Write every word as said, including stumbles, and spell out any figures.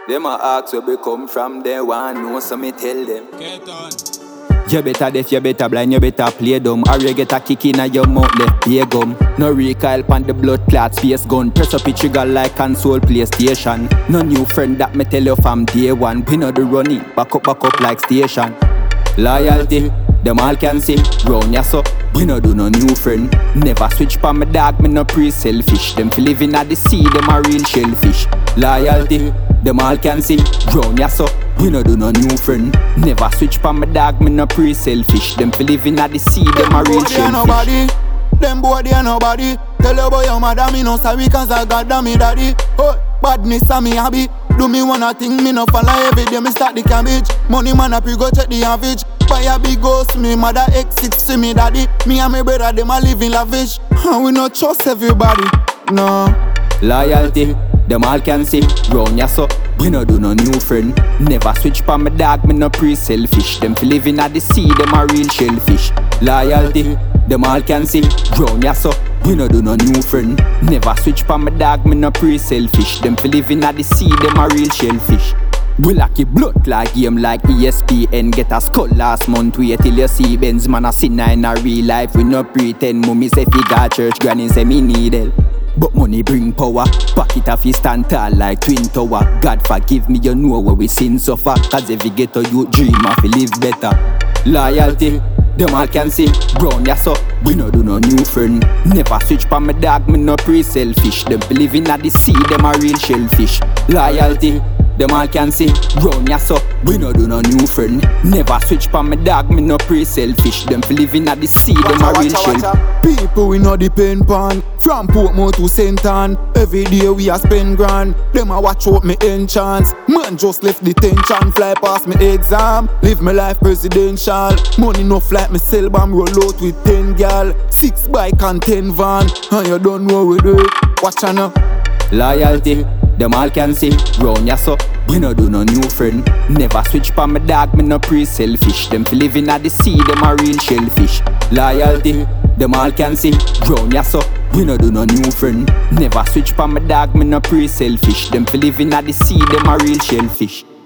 Them a ask where we come from, they want know, so me tell them. Get on. You better deaf, you better blind, you better play dumb. Or you get a kick in your mouth, left beer gum. No recoil pan the blood clot space gun. Press up the trigger like console PlayStation. No new friend that me tell you from day one. We know the running, back up, back up like station. Loyalty, them all can see. Round ya so, we no do no new friend. Never switch pa my dog, me no pre-selfish. Them fi living at the sea, them a real shellfish. Loyalty, them all can see. Round ya so, we no do no new friend. Never switch pa my dog, me no pre-selfish. Them fi living at the sea, them a real shellfish. Them boy they nobody. Tell your boy your mother me no sorry cause I got damn me daddy. Oh, badness a me hobby. Do me one a thing me no follow every day me start the cabbage. Money man up you go check the average. Buy a big ghost me mother X six to me daddy. Me and my brother them a living lavish. And we no trust everybody. No. Loyalty, them all can see. Round ya so, we no do no new friend. Never switch pa my dog, me no pre-selfish. Them fi living at the sea, them a real shellfish. Loyalty, them all can see. Round ya so, we no do no new friend. Never switch pa my dog, me no pre-selfish. Them fi living at the sea, them a real shellfish. We lucky blood like game like E S P N. Get a skull last month, wait till you see Benz. Man a sinner in a real life, we no pretend. Mummy say fi got church, granny say me need help. But money bring power, pocket of his stand tall like twin tower. God forgive me, you know where we sin suffer. Cause if you get a youth dream of live better. Loyalty, them all can see. Brown ya so, we no do no new friend. Never switch pa my dog, me no pre-selfish. Them fi living at the sea, them a real shellfish. Loyalty, them all can see. Brown ya so, we no do no new friend. Never switch pa my dog, me no pre-selfish. Them fi living at the sea, them a real shell. People we know the pen pan. From Portmore to Saint Ann. Every day we a spend grand. Them a watch out me enchants. Man just left the tension. Fly past me exam. Live my life presidential. Money no flight me sell bam. Roll out with ten gal. Six bike and ten van. And you don't know we do it. Watch ya now. Loyalty, them all can see. Round ya so, we no do no new friend. Never switch pa my dog, me no pre-selfish. Them fi living at the sea, them a real shellfish. Loyalty, them all can see. Round ya so, we no do no new friend. Never switch pa my dog, me no pre-selfish. Them fi living at the sea, them a real shellfish.